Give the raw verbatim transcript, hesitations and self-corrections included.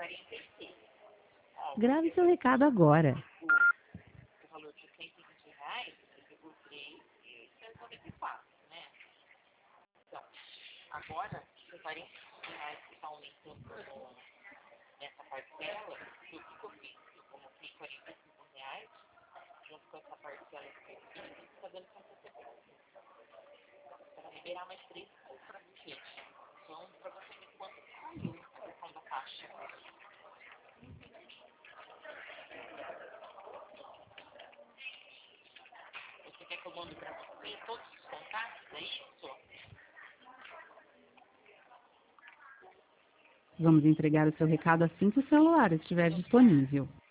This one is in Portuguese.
quarenta e seis. Grave seu recado agora. O valor de cento e vinte reais, eu digo três e cento e noventa e quatro, né? Então, agora, os quarenta e cinco reais que está aumentando nessa parcela, o que eu fiz? Eu coloquei quarenta e cinco reais, junto com essa parcela que eu fiz, está dando cento e setenta e cinco. Para liberar mais três para a gente. Então, para você ver quanto saiu a questão da taxa. Você quer que eu mande para você todos os contatos? É isso? Vamos entregar o seu recado assim que o celular estiver disponível.